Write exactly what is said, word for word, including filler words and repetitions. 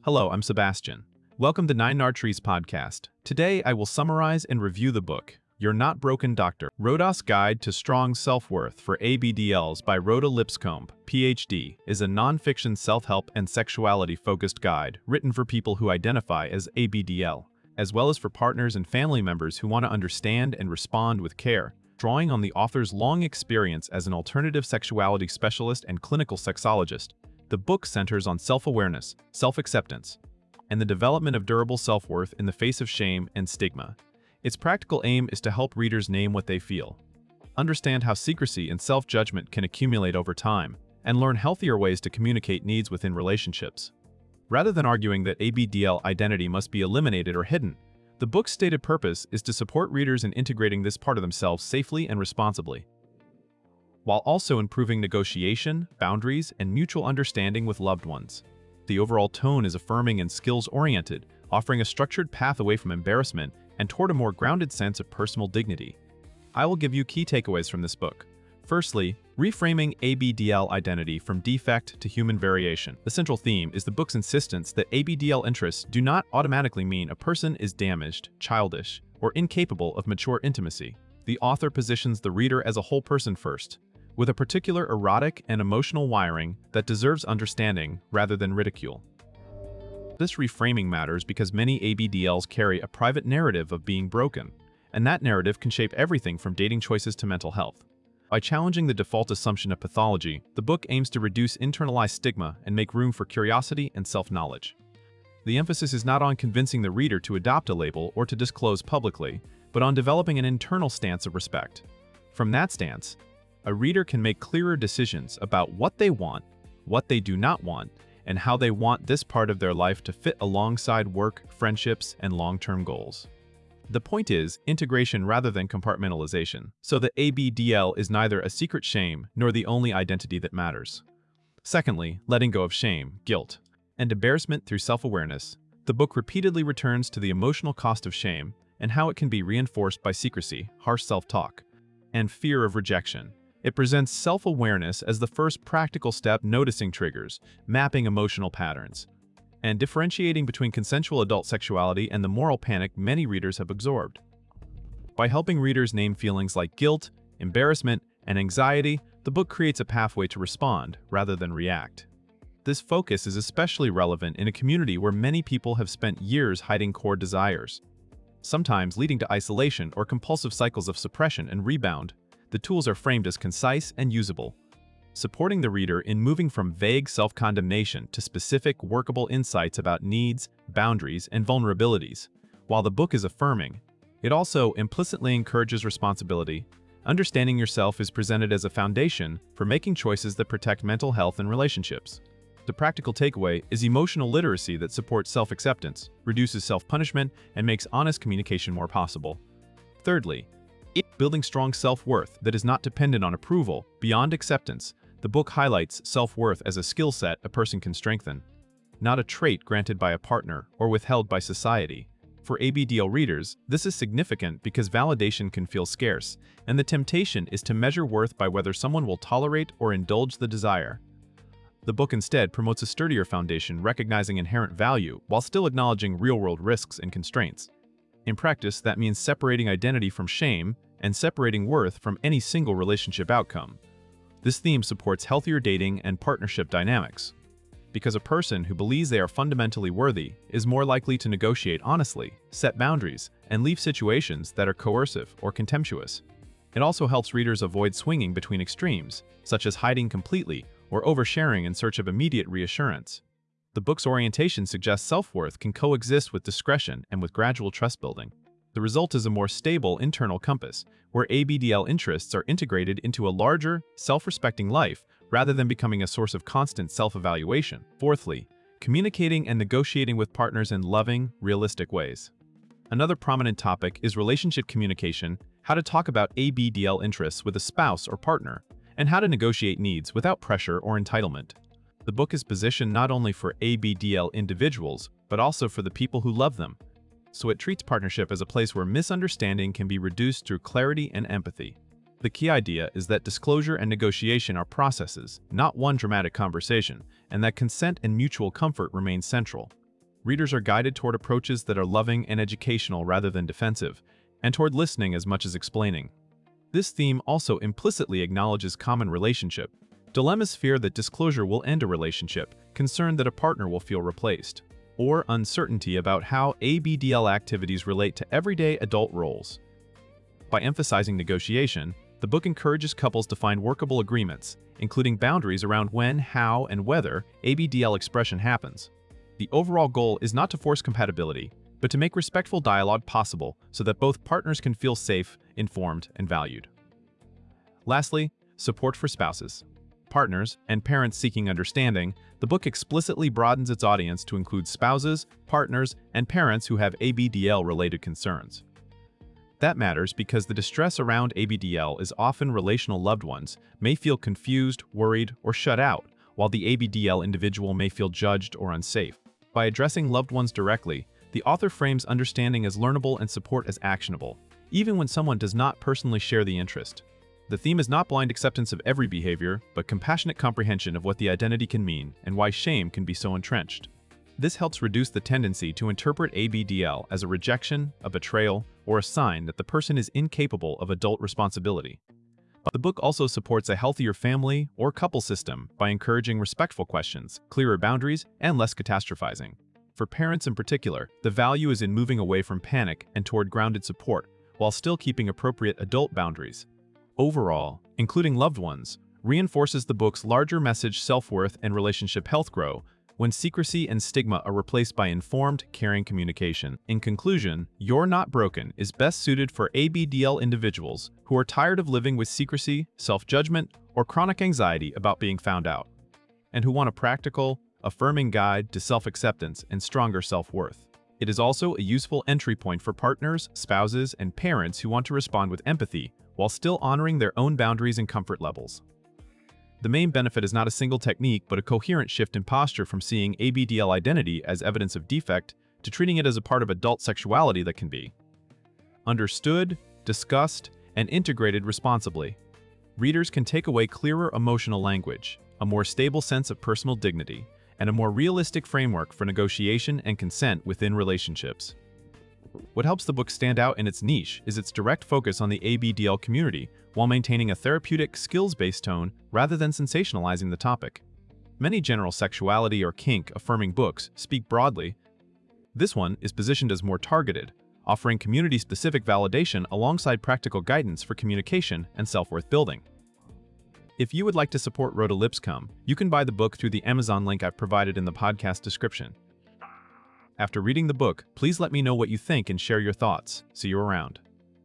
Hello, I'm Sebastian. Welcome to Nine Arteries podcast. Today, I will summarize and review the book, You're Not Broken Doctor, Rhoda's Guide to Strong Self-Worth for A B D Ls by Rhoda Lipscomb, P H D, is a non-fiction self-help and sexuality-focused guide written for people who identify as A B D L, as well as for partners and family members who want to understand and respond with care. Drawing on the author's long experience as an alternative sexuality specialist and clinical sexologist, the book centers on self-awareness, self-acceptance, and the development of durable self-worth in the face of shame and stigma. Its practical aim is to help readers name what they feel, understand how secrecy and self-judgment can accumulate over time, and learn healthier ways to communicate needs within relationships. Rather than arguing that A B D L identity must be eliminated or hidden, the book's stated purpose is to support readers in integrating this part of themselves safely and responsibly, while also improving negotiation, boundaries, and mutual understanding with loved ones. The overall tone is affirming and skills-oriented, offering a structured path away from embarrassment and toward a more grounded sense of personal dignity. I will give you key takeaways from this book. Firstly, reframing A B D L identity from defect to human variation. The central theme is the book's insistence that A B D L interests do not automatically mean a person is damaged, childish, or incapable of mature intimacy. The author positions the reader as a whole person first, with a particular erotic and emotional wiring that deserves understanding rather than ridicule. This reframing matters because many A B D Ls carry a private narrative of being broken, and that narrative can shape everything from dating choices to mental health. By challenging the default assumption of pathology, the book aims to reduce internalized stigma and make room for curiosity and self-knowledge. The emphasis is not on convincing the reader to adopt a label or to disclose publicly, but on developing an internal stance of respect. From that stance, a reader can make clearer decisions about what they want, what they do not want, and how they want this part of their life to fit alongside work, friendships, and long-term goals. The point is integration rather than compartmentalization, so that A B D L is neither a secret shame nor the only identity that matters. Secondly, letting go of shame, guilt, and embarrassment through self-awareness. The book repeatedly returns to the emotional cost of shame and how it can be reinforced by secrecy, harsh self-talk, and fear of rejection. It presents self-awareness as the first practical step, noticing triggers, mapping emotional patterns, and differentiating between consensual adult sexuality and the moral panic many readers have absorbed. By helping readers name feelings like guilt, embarrassment, and anxiety, the book creates a pathway to respond rather than react. This focus is especially relevant in a community where many people have spent years hiding core desires, sometimes leading to isolation or compulsive cycles of suppression and rebound. The tools are framed as concise and usable, supporting the reader in moving from vague self-condemnation to specific, workable insights about needs, boundaries, and vulnerabilities. While the book is affirming, it also implicitly encourages responsibility. Understanding yourself is presented as a foundation for making choices that protect mental health and relationships. The practical takeaway is emotional literacy that supports self-acceptance, reduces self-punishment, and makes honest communication more possible. Thirdly, building strong self-worth that is not dependent on approval. Beyond acceptance, the book highlights self-worth as a skill set a person can strengthen, not a trait granted by a partner or withheld by society. For A B D L readers, this is significant because validation can feel scarce, and the temptation is to measure worth by whether someone will tolerate or indulge the desire. The book instead promotes a sturdier foundation, recognizing inherent value while still acknowledging real-world risks and constraints. In practice, that means separating identity from shame and separating worth from any single relationship outcome. This theme supports healthier dating and partnership dynamics, because a person who believes they are fundamentally worthy is more likely to negotiate honestly, set boundaries, and leave situations that are coercive or contemptuous. It also helps readers avoid swinging between extremes, such as hiding completely or oversharing in search of immediate reassurance. The book's orientation suggests self-worth can coexist with discretion and with gradual trust building. The result is a more stable internal compass, where A B D L interests are integrated into a larger, self-respecting life rather than becoming a source of constant self-evaluation. Fourthly, communicating and negotiating with partners in loving, realistic ways. Another prominent topic is relationship communication, how to talk about A B D L interests with a spouse or partner, and how to negotiate needs without pressure or entitlement. The book is positioned not only for A B D L individuals, but also for the people who love them, so it treats partnership as a place where misunderstanding can be reduced through clarity and empathy. The key idea is that disclosure and negotiation are processes, not one dramatic conversation, and that consent and mutual comfort remain central. readers are guided toward approaches that are loving and educational rather than defensive, and toward listening as much as explaining. This theme also implicitly acknowledges common relationship. Dilemmas fear that disclosure will end a relationship, concern that a partner will feel replaced, or uncertainty about how A B D L activities relate to everyday adult roles. By emphasizing negotiation, the book encourages couples to find workable agreements, including boundaries around when, how, and whether A B D L expression happens. The overall goal is not to force compatibility, but to make respectful dialogue possible so that both partners can feel safe, informed, and valued. Lastly, support for spouses, partners, and parents seeking understanding. The book explicitly broadens its audience to include spouses, partners, and parents who have A B D L-related concerns. That matters because the distress around A B D L is often relational. Loved ones may feel confused, worried, or shut out, while the A B D L individual may feel judged or unsafe. By addressing loved ones directly, the author frames understanding as learnable and support as actionable, even when someone does not personally share the interest. The theme is not blind acceptance of every behavior, but compassionate comprehension of what the identity can mean and why shame can be so entrenched. This helps reduce the tendency to interpret A B D L as a rejection, a betrayal, or a sign that the person is incapable of adult responsibility. The book also supports a healthier family or couple system by encouraging respectful questions, clearer boundaries, and less catastrophizing. For parents in particular, the value is in moving away from panic and toward grounded support, while still keeping appropriate adult boundaries. Overall, including loved ones, reinforces the book's larger message: self-worth and relationship health grow when secrecy and stigma are replaced by informed, caring communication. In conclusion, You're Not Broken is best suited for A B D L individuals who are tired of living with secrecy, self-judgment, or chronic anxiety about being found out, and who want a practical, affirming guide to self-acceptance and stronger self-worth. It is also a useful entry point for partners, spouses, and parents who want to respond with empathy while still honoring their own boundaries and comfort levels. The main benefit is not a single technique, but a coherent shift in posture from seeing A B D L identity as evidence of defect to treating it as a part of adult sexuality that can be understood, discussed, and integrated responsibly. Readers can take away clearer emotional language, a more stable sense of personal dignity, and a more realistic framework for negotiation and consent within relationships. What helps the book stand out in its niche is its direct focus on the A B D L community while maintaining a therapeutic, skills-based tone rather than sensationalizing the topic. Many general sexuality or kink-affirming books speak broadly. This one is positioned as more targeted, offering community-specific validation alongside practical guidance for communication and self-worth building. If you would like to support Rhoda Lipscomb, you can buy the book through the Amazon link I've provided in the podcast description. After reading the book, please let me know what you think and share your thoughts. See you around.